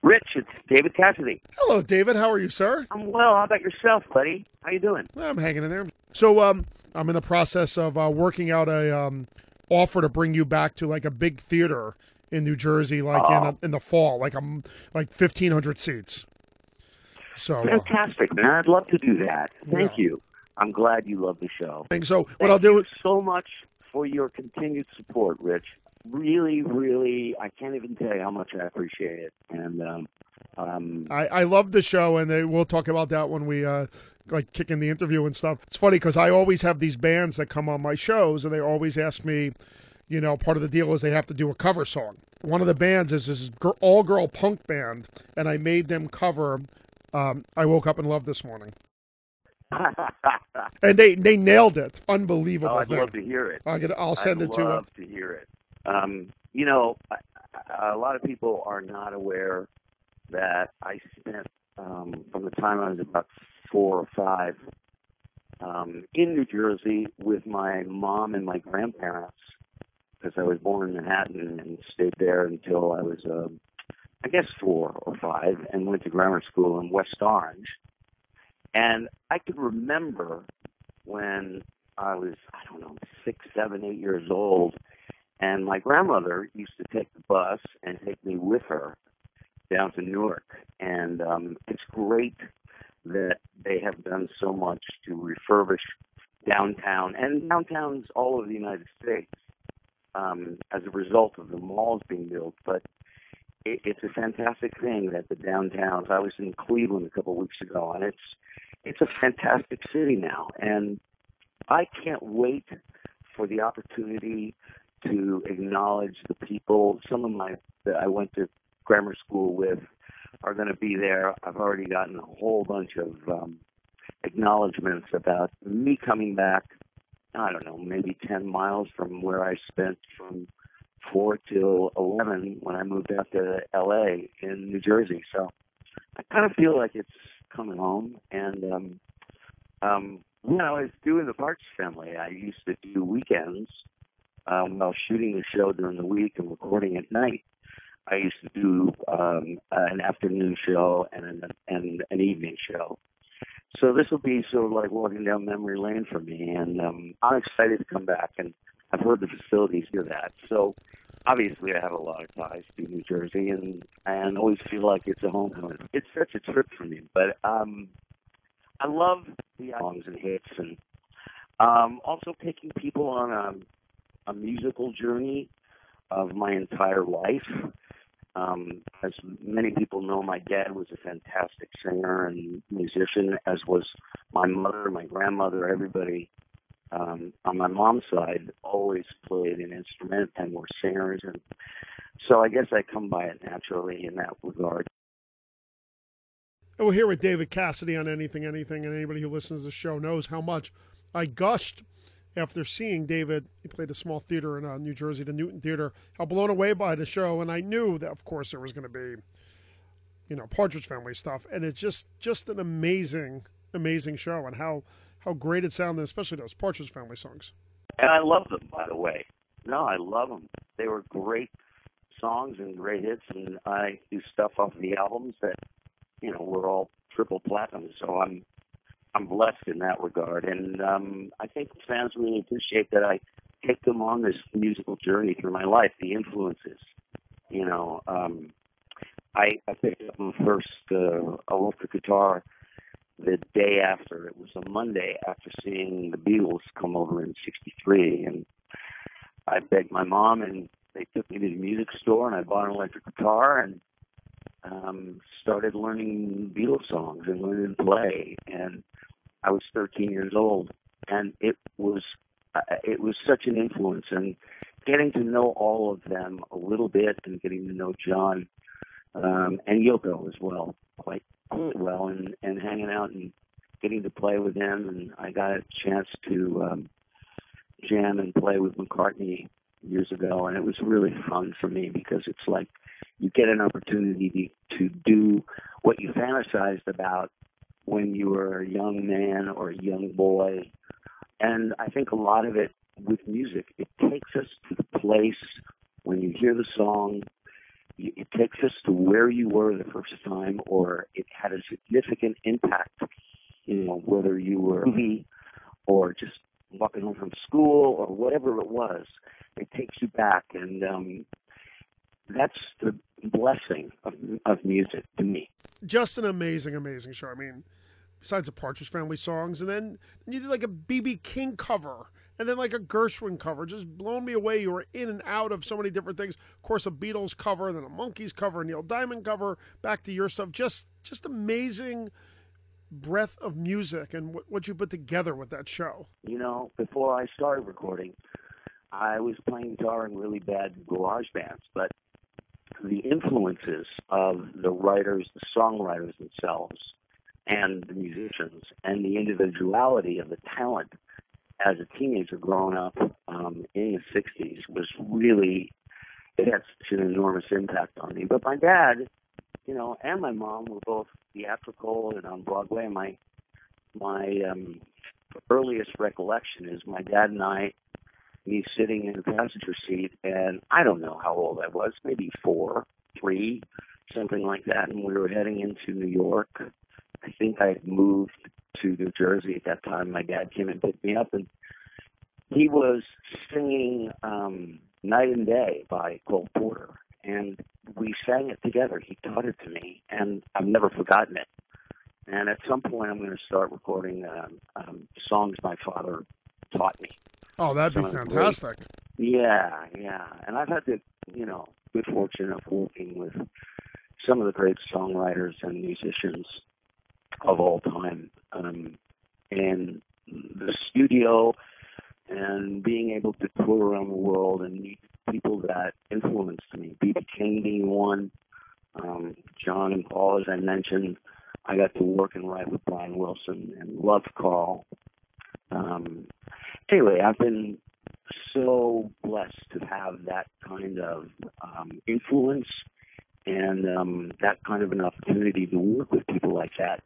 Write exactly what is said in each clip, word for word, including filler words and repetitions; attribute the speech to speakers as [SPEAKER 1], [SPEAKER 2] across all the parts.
[SPEAKER 1] Rich, it's David Cassidy.
[SPEAKER 2] Hello, David. How are you, sir?
[SPEAKER 1] I'm well. How about yourself, buddy? How you doing?
[SPEAKER 2] Well, I'm hanging in there. So um, I'm in the process of uh, working out a um, offer to bring you back to like a big theater in New Jersey, like
[SPEAKER 1] oh.
[SPEAKER 2] in a, in the fall, like um, like fifteen hundred seats. So
[SPEAKER 1] fantastic, uh, man. I'd love to do that. Thank
[SPEAKER 2] yeah.
[SPEAKER 1] you. I'm glad you love the show.
[SPEAKER 2] And so what
[SPEAKER 1] Thank
[SPEAKER 2] I'll do
[SPEAKER 1] you so much for your continued support, Rich. Really, really, I can't even tell you how much I appreciate it. And um, um,
[SPEAKER 2] I, I love the show, and they, we'll talk about that when we uh, like kick in the interview and stuff. It's funny because I always have these bands that come on my shows, and they always ask me, you know, part of the deal is they have to do a cover song. One of the bands is this all-girl punk band, and I made them cover um, I Woke Up and Loved This Morning. And they, they nailed it. Unbelievable.
[SPEAKER 1] Oh, I'd
[SPEAKER 2] thing.
[SPEAKER 1] love to hear it.
[SPEAKER 2] I'll, get, I'll send
[SPEAKER 1] I'd
[SPEAKER 2] it to you.
[SPEAKER 1] I'd love to hear it. Um, you know, a, a lot of people are not aware that I spent, um, from the time I was about four or five, um, in New Jersey with my mom and my grandparents, because I was born in Manhattan and stayed there until I was, uh, I guess, four or five, and went to grammar school in West Orange. And I could remember when I was, I don't know, six, seven, eight years old, and my grandmother used to take the bus and take me with her down to Newark. And um, it's great that they have done so much to refurbish downtown and downtowns all over the United States um, as a result of the malls being built. But it, it's a fantastic thing that the downtowns, I was in Cleveland a couple of weeks ago, and it's it's a fantastic city now. And I can't wait for the opportunity to acknowledge the people. Some of my that I went to grammar school with are going to be there. I've already gotten a whole bunch of um, acknowledgments about me coming back, I don't know, maybe ten miles from where I spent from four till eleven when I moved out to L A in New Jersey. So I kind of feel like it's coming home. And um, um, when I was doing the Parks Family, I used to do weekends um, while shooting the show during the week and recording at night. I used to do um, an afternoon show and an, and an evening show. So this will be sort of like walking down memory lane for me, and um, I'm excited to come back, and I've heard the facilities do that. So obviously I have a lot of ties to New Jersey, and, and always feel like it's a homecoming. It's such a trip for me, but um, I love the songs and hits, and um, also taking people on a, a musical journey of my entire life. Um, as many people know, my dad was a fantastic singer and musician, as was my mother, my grandmother, everybody um, on my mom's side always played an instrument and were singers. And so I guess I come by it naturally in that regard.
[SPEAKER 2] And we're here with David Cassidy on Anything Anything, and anybody who listens to the show knows how much I gushed after seeing David. He played a small theater in uh, New Jersey, the Newton Theater, how blown away by the show. And I knew that, of course, there was going to be, you know, Partridge Family stuff. And it's just, just an amazing, amazing show, and how, how great it sounded, especially those Partridge Family songs.
[SPEAKER 1] And I love them, by the way. No, I love them. They were great songs and great hits, and I do stuff off of the albums that, you know, were all triple platinum. So I'm I'm blessed in that regard, and um, I think fans really appreciate that I take them on this musical journey through my life, the influences. You know, um, I, I picked up my first uh, electric guitar the day after. It was a Monday after seeing the Beatles come over in sixty-three, and I begged my mom, and they took me to the music store, and I bought an electric guitar, and um, started learning Beatles songs and learning to play. And I was thirteen years old, and it was uh, it was such an influence. And getting to know all of them a little bit, and getting to know John um, and Yoko as well, quite well, and, and hanging out and getting to play with them. And I got a chance to um, jam and play with McCartney years ago, and it was really fun for me, because it's like you get an opportunity to, to do what you fantasized about when you were a young man or a young boy. And I think a lot of it with music, it takes us to the place when you hear the song it takes us to where you were the first time, or it had a significant impact, you know, whether you were me or just walking home from school or whatever it was. It takes you back, and um, that's the blessing of, of music to me.
[SPEAKER 2] Just an amazing, amazing show. I mean, besides the Partridge Family songs, and then you did like a B B King cover, and then like a Gershwin cover, just blown me away. You were in and out of so many different things. Of course, a Beatles cover, then a Monkees cover, a Neil Diamond cover, back to your stuff. Just, just amazing breadth of music and what, what you put together with that show.
[SPEAKER 1] You know, before I started recording, I was playing guitar in really bad garage bands, but the influences of the writers, the songwriters themselves, and the musicians, and the individuality of the talent as a teenager growing up um, in the sixties was really, it had such an enormous impact on me. But my dad, you know, and my mom were both theatrical and on Broadway. And my, my um, earliest recollection is my dad and I, me sitting in the passenger seat, and I don't know how old I was, maybe four, three, something like that, and we were heading into New York. I think I had moved to New Jersey at that time. My dad came and picked me up, and he was singing um, Night and Day by Cole Porter, and we sang it together. He taught it to me, and I've never forgotten it. And at some point, I'm going to start recording um, um, songs my father taught me.
[SPEAKER 2] Oh, that'd be fantastic.
[SPEAKER 1] Great. Yeah, yeah. And I've had the, you know, good fortune of working with some of the great songwriters and musicians of all time. Um, and the studio and being able to tour around the world and meet people that influenced me, B B King being one, um, John and Paul, as I mentioned. I got to work and write with Brian Wilson and love Carl. Um, anyway, I've been so blessed to have that kind of um, influence and um, that kind of an opportunity to work with people like that.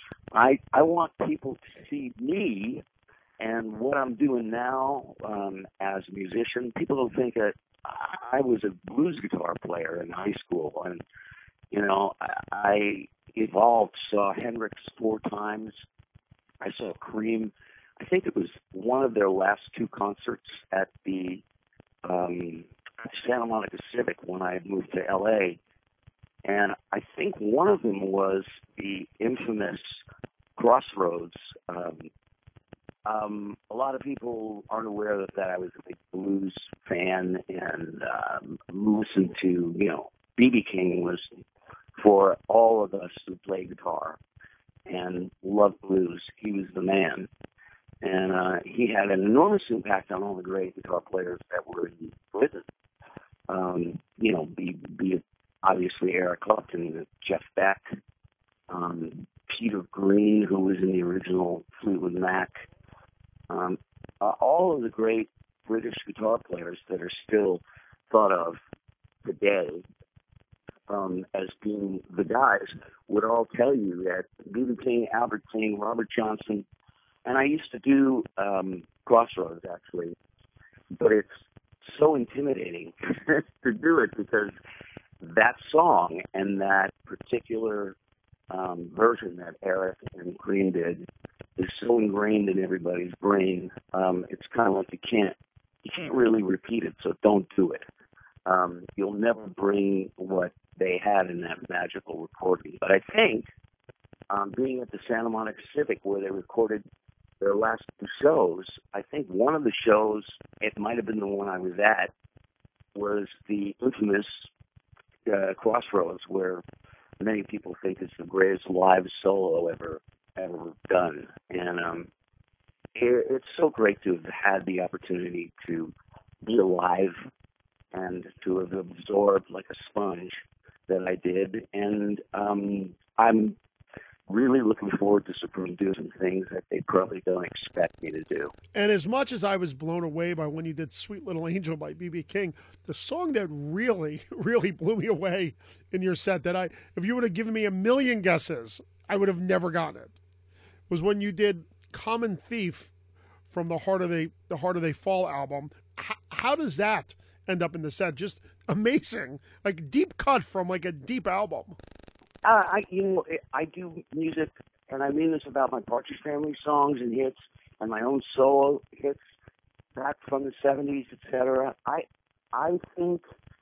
[SPEAKER 1] I I want people to see me and what I'm doing now um, as a musician. People don't think that I was a blues guitar player in high school, and you know I, I evolved. Saw Hendrix four times. I saw Cream. I think it was one of their last two concerts at the um, Santa Monica Civic when I moved to L A. And I think one of them was the infamous Crossroads. Um, um, a lot of people aren't aware that, that I was a big blues fan and um, listened to, you know, B B King was for all of us who play guitar and love blues. He was the man. And uh, he had an enormous impact on all the great guitar players that were in Britain. Um, you know, be, be it obviously Eric Clapton, Jeff Beck, um, Peter Green, who was in the original Fleetwood Mac. Um, uh, all of the great British guitar players that are still thought of today um, as being the guys would all tell you that B B King, Albert King, Robert Johnson. And I used to do um, Crossroads, actually, but it's so intimidating to do it because that song and that particular um, version that Eric and Green did is so ingrained in everybody's brain. Um, it's kind of like you can't you can't really repeat it, so don't do it. Um, you'll never bring what they had in that magical recording. But I think um, being at the Santa Monica Civic where they recorded their last two shows, I think one of the shows, it might have been the one I was at, was the infamous uh, Crossroads, where many people think it's the greatest live solo ever ever done. And um, it, it's so great to have had the opportunity to be alive and to have absorbed like a sponge that I did. And um, I'm really looking forward to Supreme doing some things that they probably don't expect me to do.
[SPEAKER 2] And as much as I was blown away by when you did Sweet Little Angel by B B King, the song that really, really blew me away in your set that I, if you would have given me a million guesses, I would have never gotten it, was when you did Common Thief from the Harder They, the Harder They Fall album. How, how does that end up in the set. Just amazing, like deep cut from like a deep album.
[SPEAKER 1] Uh, I, you know, I do music, and I mean this about my Partridge Family songs and hits, and my own solo hits back from the seventies, et cetera. I, I think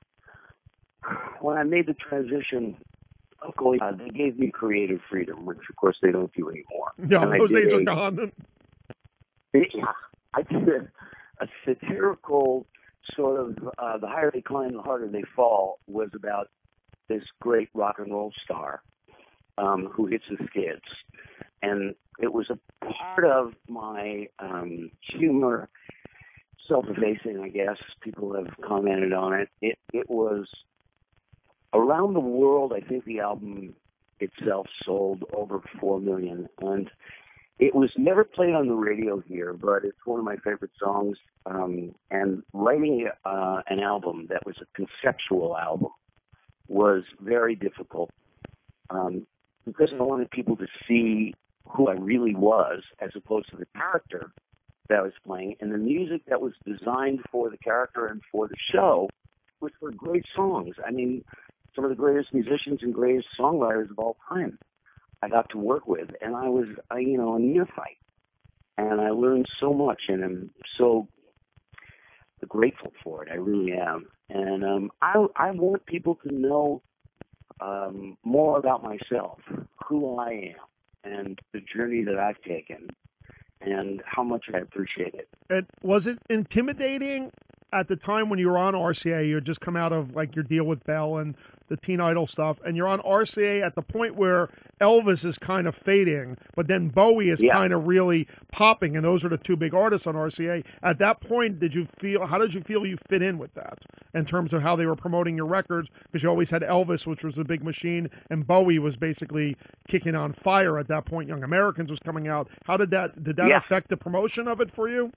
[SPEAKER 1] when I made the transition of going, uh, they gave me creative freedom, which of course they don't do anymore.
[SPEAKER 2] No,
[SPEAKER 1] and
[SPEAKER 2] those days
[SPEAKER 1] a,
[SPEAKER 2] are gone.
[SPEAKER 1] Yeah, I did a, a satirical sort of, uh, the higher they climb, the harder they fall, was about this great rock and roll star um, who hits the skids. And it was a part of my um, humor, self-effacing, I guess. People have commented on it. It it was around the world. I think the album itself sold over four million, and it was never played on the radio here, but it's one of my favorite songs. Um, and writing uh, an album that was a conceptual album was very difficult um, because I wanted people to see who I really was as opposed to the character that I was playing, and the music that was designed for the character and for the show, which were great songs. I mean, some of the greatest musicians and greatest songwriters of all time I got to work with, and I was, I, you know, a neophyte, and I learned so much, and I'm so grateful for it. I really am, and um, I, I want people to know um, more about myself, who I am, and the journey that I've taken, and how much I appreciate it.
[SPEAKER 2] And was it intimidating at the time when you were on R C A? You had just come out of like your deal with Bell and the Teen Idol stuff, and you're on R C A at the point where Elvis is kind of fading, but then Bowie is
[SPEAKER 1] yeah.
[SPEAKER 2] kind of really popping, and those are the two big artists on R C A. At that point, did you feel, how did you feel you fit in with that in terms of how they were promoting your records? Because you always had Elvis, which was a big machine, and Bowie was basically kicking on fire at that point. Young Americans was coming out. How did that, did that
[SPEAKER 1] yeah.
[SPEAKER 2] affect the promotion of it for you?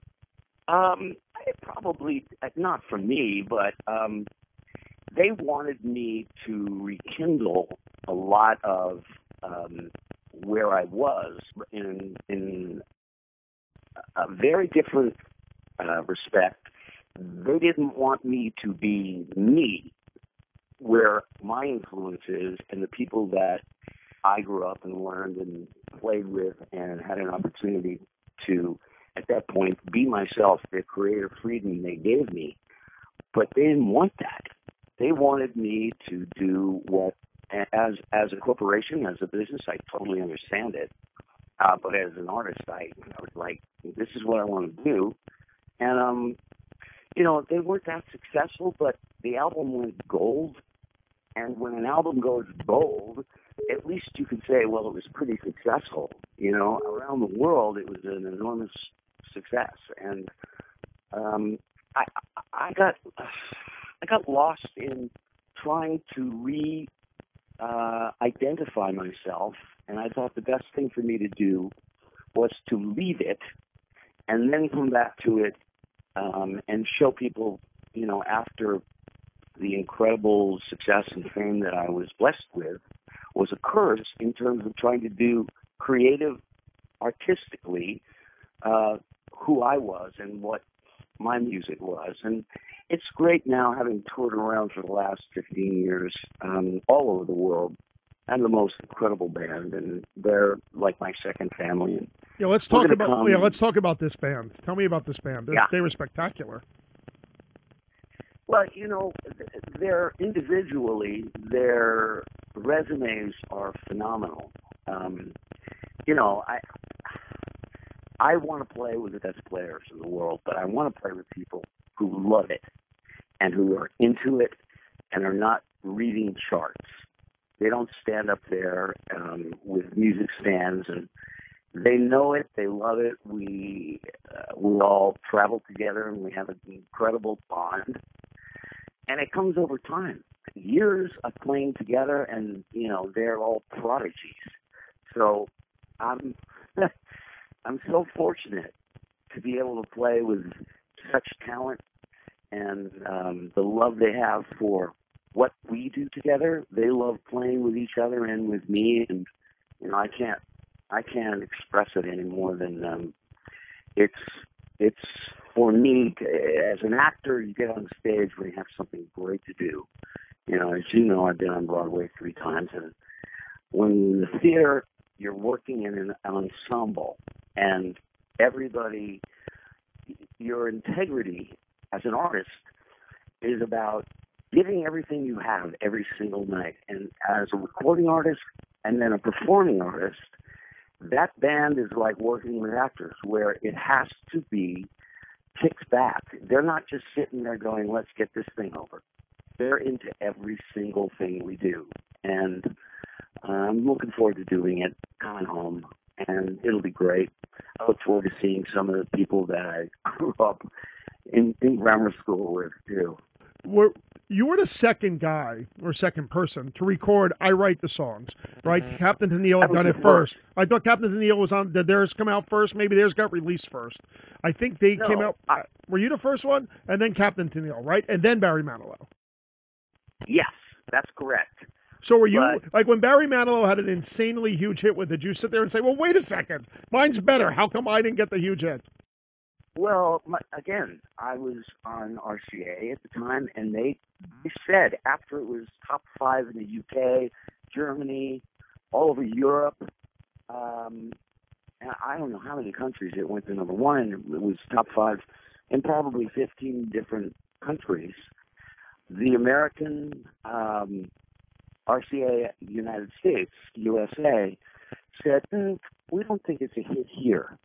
[SPEAKER 1] Um, it probably, not for me, but um, they wanted me to rekindle a lot of um, where I was in in a very different uh, respect. They didn't want me to be me, where my influences and the people that I grew up and learned and played with and had an opportunity to, at that point, be myself, the creative freedom they gave me. But they didn't want that. They wanted me to do what, as as a corporation, as a business, I totally understand it. Uh, but as an artist, I, I was like, this is what I want to do. And, um, you know, they weren't that successful, but the album went gold. And when an album goes gold, at least you could say, well, it was pretty successful. You know, around the world, it was an enormous success. And um, I, I got I got lost in trying to re uh, identify myself, and I thought the best thing for me to do was to leave it and then come back to it um, and show people, you know, after the incredible success and fame that I was blessed with was a curse in terms of trying to do creative, artistically, uh, who I was and what my music was. And it's great now, having toured around for the last fifteen years, um, all over the world. I'm the most incredible band, and they're like my second family. And
[SPEAKER 2] yeah, let's talk about come... yeah, let's talk about this band. Tell me about this band. They're,
[SPEAKER 1] yeah.
[SPEAKER 2] they were spectacular.
[SPEAKER 1] Well, you know, they're individually, their resumes are phenomenal. Um, you know, I I want to play with the best players in the world, but I want to play with people who love it and who are into it and are not reading charts. They don't stand up there um, with music stands, and they know it. They love it. We uh, we all travel together, and we have an incredible bond. And it comes over time. Years of playing together, and, you know, they're all prodigies. So I'm I'm so fortunate to be able to play with such talent and um, the love they have for what we do together. They love playing with each other and with me, and, you know, I can't I can't express it any more than um, it's it's for me, to, as an actor, you get on stage when you have something great to do. You know, as you know, I've been on Broadway three times, and when in the theater, you're working in an ensemble, and everybody, your integrity as an artist is about giving everything you have every single night. And as a recording artist and then a performing artist, that band is like working with actors, where it has to be kicked back. They're not just sitting there going, let's get this thing over. They're into every single thing we do. And I'm looking forward to doing it, coming home, and it'll be great. I look forward to seeing some of the people that I grew up in, in grammar school with, too.
[SPEAKER 2] Were, you were the second guy or second person to record I Write the Songs, right? Mm-hmm. Captain Tennille had done it first. first. I thought Captain Tennille was on, did theirs come out first? Maybe theirs got released first. I think they
[SPEAKER 1] no,
[SPEAKER 2] came out,
[SPEAKER 1] I,
[SPEAKER 2] were you the first one? And then Captain Tennille, right? And then Barry Manilow.
[SPEAKER 1] Yes, that's correct.
[SPEAKER 2] So were you,
[SPEAKER 1] but,
[SPEAKER 2] like when Barry Manilow had an insanely huge hit with it, did you sit there and say, well, wait a second, mine's better. How come I didn't get the huge hit?
[SPEAKER 1] Well, my, again, I was on R C A at the time, and they, they said after it was top five in the U K, Germany, all over Europe, um, and I don't know how many countries it went to number one, and it was top five in probably fifteen different countries. The American um, R C A United States, U S A, said, mm, we don't think it's a hit here.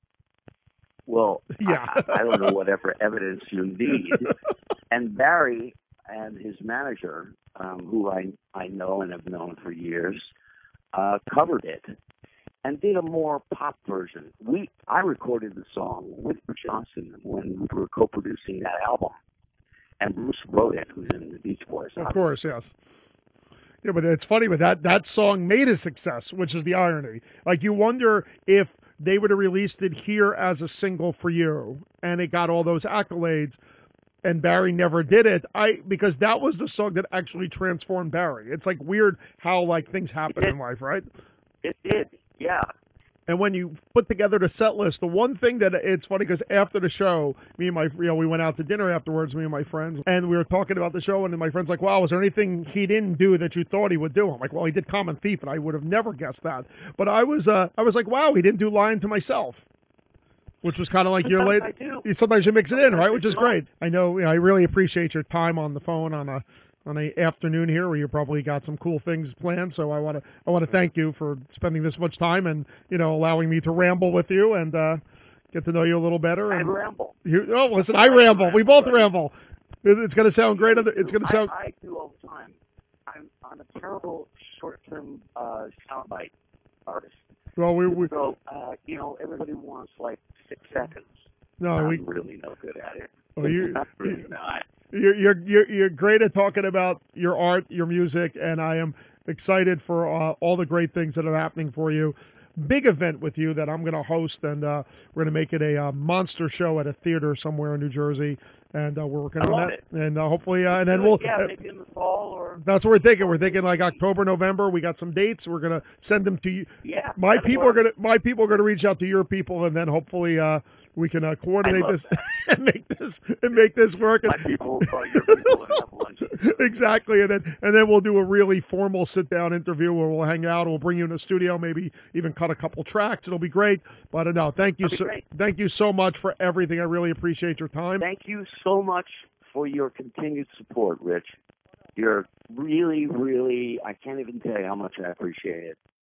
[SPEAKER 1] Well,
[SPEAKER 2] yeah.
[SPEAKER 1] I, I don't know whatever evidence you need. And Barry and his manager, um, who I, I know and have known for years, uh, covered it and did a more pop version. We I recorded the song with Bruce Johnson when we were co-producing that album. And Bruce wrote it, who's in the Beach Boys.
[SPEAKER 2] Of course, yes. Yeah, but it's funny, but that, that song made a success, which is the irony. Like, you wonder if they would have released it here as a single for you, and it got all those accolades, and Barry never did it. I because that was the song that actually transformed Barry. It's like weird how like things happen in life, right?
[SPEAKER 1] It did, yeah.
[SPEAKER 2] And when you put together the set list, the one thing that it's funny because after the show, me and my, you know, we went out to dinner afterwards, me and my friends, and we were talking about the show, and then my friend's like, wow, was there anything he didn't do that you thought he would do? I'm like, well, he did Common Thief, and I would have never guessed that. But I was, uh, I was like, wow, he didn't do Lying to Myself, which was kind of like your late. Sometimes you mix it in, right? Which is great. I know, you know, I really appreciate your time on the phone on a on a afternoon here where you probably got some cool things planned. So I want to I want to thank you for spending this much time and, you know, allowing me to ramble with you and uh, get to know you a little better.
[SPEAKER 1] I
[SPEAKER 2] and
[SPEAKER 1] ramble.
[SPEAKER 2] You, oh, listen, I ramble. We both ramble. It's going to sound great. It's going to sound.
[SPEAKER 1] I, I do all the time. I'm, I'm a terrible short-term uh, soundbite artist.
[SPEAKER 2] Well, we, we
[SPEAKER 1] so uh, you know, everybody wants like six seconds.
[SPEAKER 2] No,
[SPEAKER 1] I'm
[SPEAKER 2] we
[SPEAKER 1] really no good at it.
[SPEAKER 2] Well, you,
[SPEAKER 1] I'm really not.
[SPEAKER 2] You're, you're you're you're great at talking about your art, your music, and I am excited for uh, all the great things that are happening for you. Big event with you that I'm going to host, and uh, we're going to make it a uh, monster show at a theater somewhere in New Jersey, and uh, we're working
[SPEAKER 1] I
[SPEAKER 2] on
[SPEAKER 1] love
[SPEAKER 2] that.
[SPEAKER 1] It.
[SPEAKER 2] And uh, hopefully, uh, and then we'll
[SPEAKER 1] yeah, maybe in the fall or.
[SPEAKER 2] That's what we're thinking. We're thinking like October, November. We got some dates. We're going to send them to you.
[SPEAKER 1] Yeah,
[SPEAKER 2] my people
[SPEAKER 1] work.
[SPEAKER 2] are going to my people are going to reach out to your people, and then hopefully. Uh, We can uh, coordinate this and make this and make this work.
[SPEAKER 1] My people, uh, your people, and have lunch.
[SPEAKER 2] Exactly, and then and then we'll do a really formal sit down interview where we'll hang out. We'll bring you in the studio, maybe even cut a couple tracks. It'll be great. But uh, no, thank you so
[SPEAKER 1] great.
[SPEAKER 2] thank you so much for everything. I really appreciate your time.
[SPEAKER 1] Thank you so much for your continued support, Rich. You're really, really. I can't even tell you how much I appreciate it.